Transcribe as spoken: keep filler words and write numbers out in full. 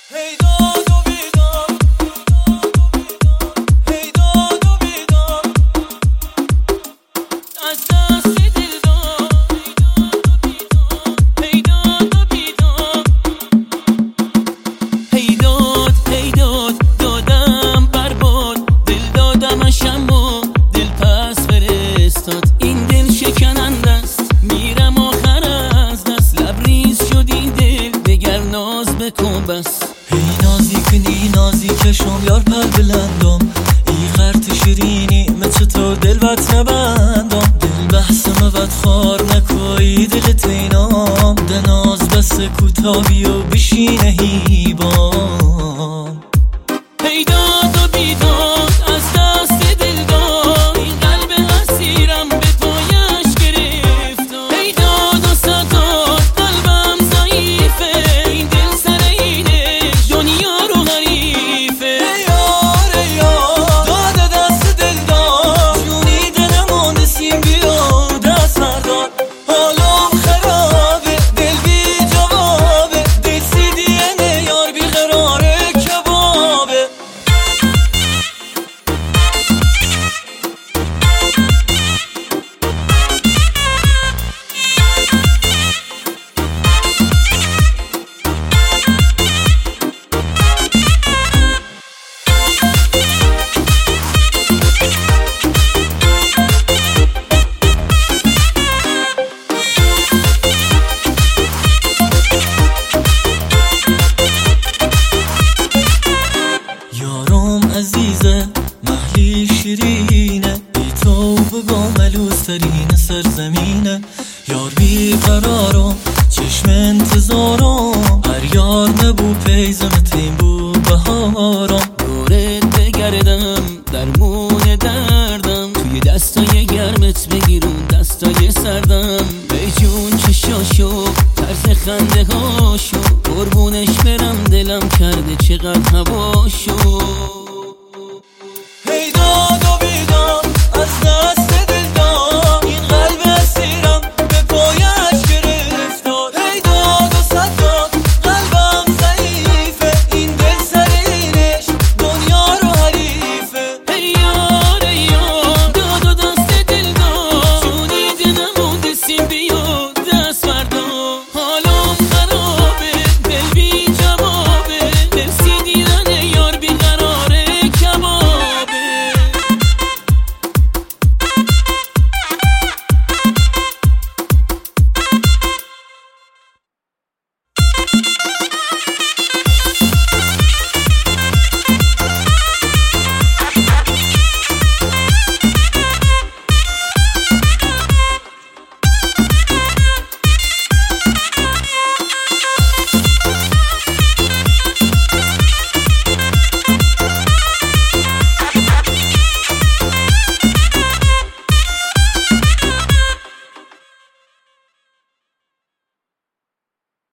این دل شکننده است، میرم آخر از دست، لبریز شدی دل دگر ناز بکن بس. ای نازی کنی نازی کشم یار پر بلندم، ای خرت شیرینی مثل تو دل بط نبندم. دل بحثم ود خار نکوی دل تینام، دناز بس کوتاهی و بشینه هیبام. ای داد و بیداد از دست دل داد، این قلب اسیرم به پایش گرفت. ای داد و ستاد قلبم ضعیفه، این دل سر اینش دنیا رو غریفه. ای یار ای یار داد دست دل داد، جونی دلمون نسیم بیا دست مرداد. حالم خرابه دل بی جوابه، دل سی دینه یار بی قراره کبابه. یارم عزیزه محلی شیرینه، بی تو بگم ملوسترین سرزمینه. یار بی قرارم چشم انتظارم، هر یار نبو پیزم تیم بو بهارم. دورت بگردم درمون دردم، توی دستای گرمت بگیرون دستای سردم. ای جون چشاشو طرز خنده هاشو، قربونش برم دلم کرده چقدر هواشو. ای